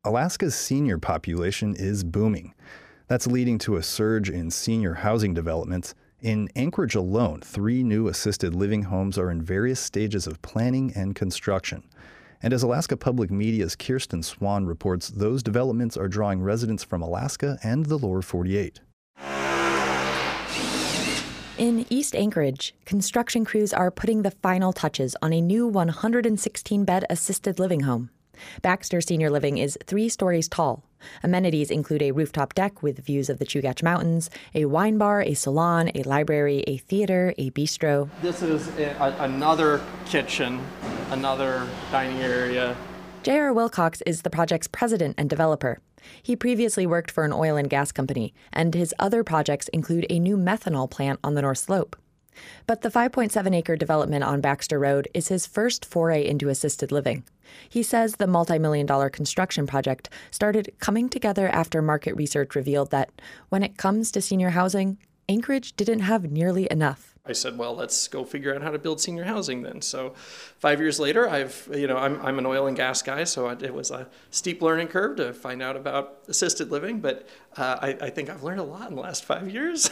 Alaska's senior population is booming. That's leading to a surge in senior housing developments. In Anchorage alone, 3 new assisted living homes are in various stages of planning and construction. And as Alaska Public Media's Kirsten Swan reports, those developments are drawing residents from Alaska and the lower 48. In East Anchorage, construction crews are putting the final touches on a new 116-bed assisted living home. Baxter Senior Living is 3 stories tall. Amenities include a rooftop deck with views of the Chugach Mountains, a wine bar, a salon, a library, a theater, a bistro. This is another kitchen, another dining area. J.R. Wilcox is the project's president and developer. He previously worked for an oil and gas company, and his other projects include a new methanol plant on the North Slope. But the 5.7-acre development on Baxter Road is his first foray into assisted living. He says the multi-million-dollar construction project started coming together after market research revealed that when it comes to senior housing, Anchorage didn't have nearly enough. I said, well, let's go figure out how to build senior housing then. So 5 years later, I'm an oil and gas guy, so it was a steep learning curve to find out about assisted living, but I think I've learned a lot in the last 5 years.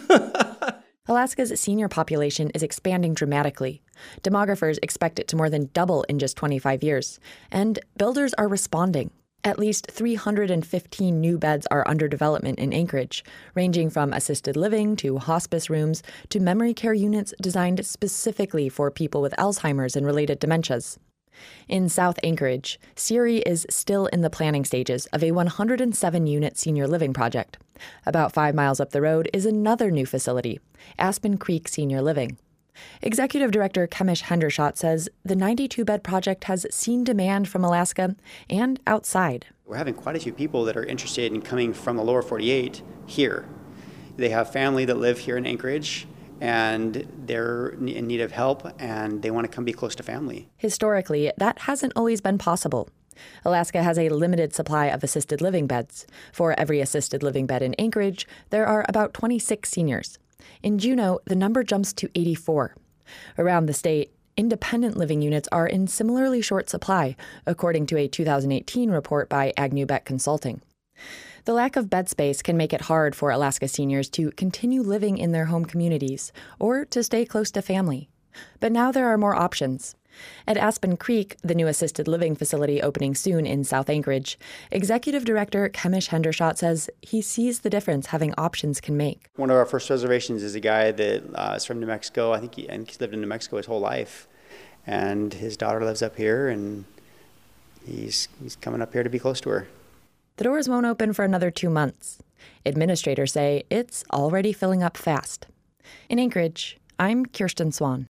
Alaska's senior population is expanding dramatically. Demographers expect it to more than double in just 25 years, and builders are responding. At least 315 new beds are under development in Anchorage, ranging from assisted living to hospice rooms to memory care units designed specifically for people with Alzheimer's and related dementias. In South Anchorage, SERI is still in the planning stages of a 107-unit senior living project. About 5 miles up the road is another new facility, Aspen Creek Senior Living. Executive Director Kemish Hendershot says the 92-bed project has seen demand from Alaska and outside. We're having quite a few people that are interested in coming from the lower 48 here. They have family that live here in Anchorage, and they're in need of help, and they want to come be close to family. Historically, that hasn't always been possible. Alaska has a limited supply of assisted living beds. For every assisted living bed in Anchorage, there are about 26 seniors. In Juneau, the number jumps to 84. Around the state, independent living units are in similarly short supply, according to a 2018 report by Agnew-Beck Consulting. The lack of bed space can make it hard for Alaska seniors to continue living in their home communities or to stay close to family. But now there are more options. At Aspen Creek, the new assisted living facility opening soon in South Anchorage, Executive Director Kemish Hendershot says he sees the difference having options can make. One of our first reservations is a guy that is from New Mexico. I think he's lived in New Mexico his whole life. And his daughter lives up here, and he's coming up here to be close to her. The doors won't open for another 2 months. Administrators say it's already filling up fast. In Anchorage, I'm Kirsten Swan.